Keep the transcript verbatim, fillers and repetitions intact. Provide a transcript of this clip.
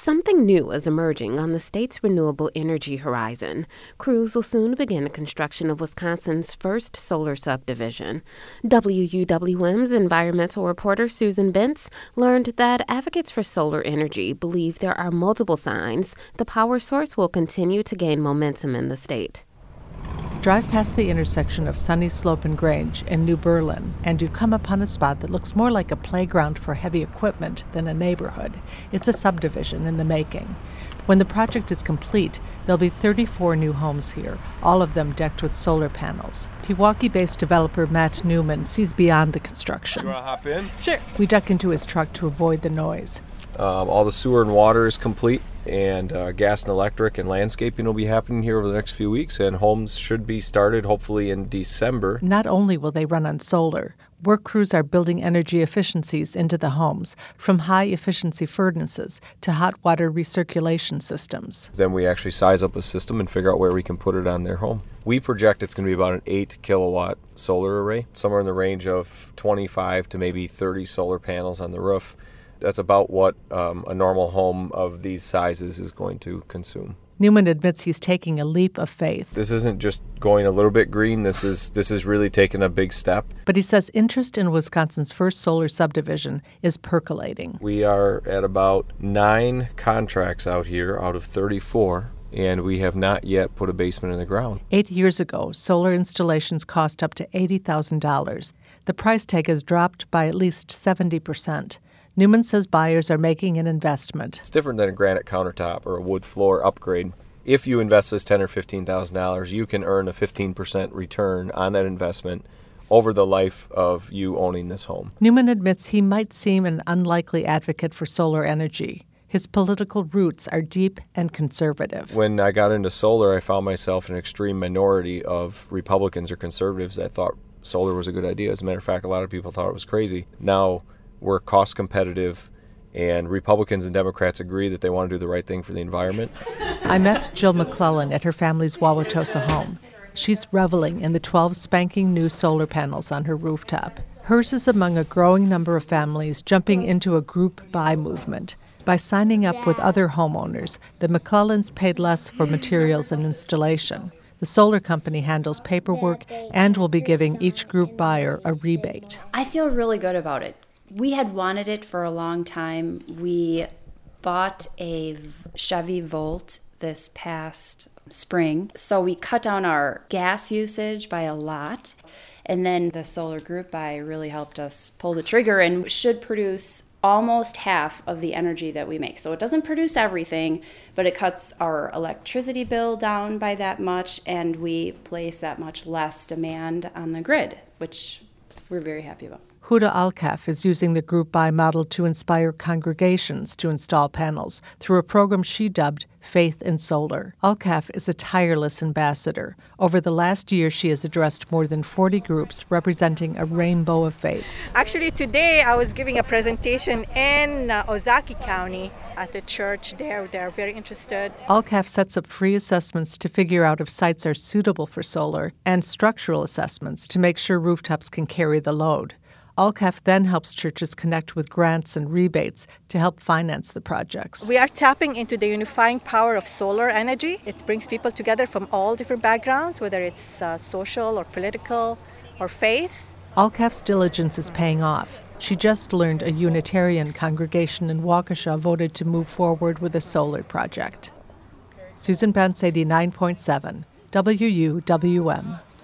Something new is emerging on the state's renewable energy horizon. Crews will soon begin the construction of Wisconsin's first solar subdivision. W U W M's environmental reporter Susan Bentz learned that advocates for solar energy believe there are multiple signs the power source will continue to gain momentum in the state. Drive past the intersection of Sunny Slope and Grange in New Berlin, and you come upon a spot that looks more like a playground for heavy equipment than a neighborhood. It's a subdivision in the making. When the project is complete, there'll be thirty-four new homes here, all of them decked with solar panels. Pewaukee-based developer Matt Newman sees beyond the construction. You want to hop in? Sure. We duck into his truck to avoid the noise. Um, all the sewer and water is complete, and uh, gas and electric and landscaping will be happening here over the next few weeks, and homes should be started hopefully in December. Not only will they run on solar, work crews are building energy efficiencies into the homes, from high-efficiency furnaces to hot water recirculation systems. Then we actually size up a system and figure out where we can put it on their home. We project it's going to be about an eight kilowatt solar array, somewhere in the range of twenty-five to maybe thirty solar panels on the roof. That's about what um, a normal home of these sizes is going to consume. Newman admits he's taking a leap of faith. This isn't just going a little bit green. This is this is really taking a big step. But he says interest in Wisconsin's first solar subdivision is percolating. We are at about nine contracts out here out of thirty-four, and we have not yet put a basement in the ground. Eight years ago, solar installations cost up to eighty thousand dollars. The price tag has dropped by at least seventy percent. Newman says buyers are making an investment. It's different than a granite countertop or a wood floor upgrade. If you invest this ten thousand dollars or fifteen thousand dollars, you can earn a fifteen percent return on that investment over the life of you owning this home. Newman admits he might seem an unlikely advocate for solar energy. His political roots are deep and conservative. When I got into solar, I found myself in an extreme minority of Republicans or conservatives that thought solar was a good idea. As a matter of fact, a lot of people thought it was crazy. Now, we're cost competitive, and Republicans and Democrats agree that they want to do the right thing for the environment. I met Jill McClellan at her family's Wauwatosa home. She's reveling in the twelve spanking new solar panels on her rooftop. Hers is among a growing number of families jumping into a group buy movement. By signing up with other homeowners, the McClellans paid less for materials and installation. The solar company handles paperwork and will be giving each group buyer a rebate. I feel really good about it. We had wanted it for a long time. We bought a Chevy Volt this past spring, so we cut down our gas usage by a lot. And then the solar group buy really helped us pull the trigger and should produce almost half of the energy that we make. So it doesn't produce everything, but it cuts our electricity bill down by that much, and we place that much less demand on the grid, which we're very happy about. Huda Alkaf is using the group buy model to inspire congregations to install panels through a program she dubbed Faith in Solar. Alkaf is a tireless ambassador. Over the last year, she has addressed more than forty groups representing a rainbow of faiths. Actually, today I was giving a presentation in uh, Ozaukee County at the church there. They're very interested. Alkaf sets up free assessments to figure out if sites are suitable for solar and structural assessments to make sure rooftops can carry the load. Alkaf then helps churches connect with grants and rebates to help finance the projects. We are tapping into the unifying power of solar energy. It brings people together from all different backgrounds, whether it's uh, social or political or faith. Alkaf's diligence is paying off. She just learned a Unitarian congregation in Waukesha voted to move forward with a solar project. Susan Bentz, eighty-nine point seven, W U W M.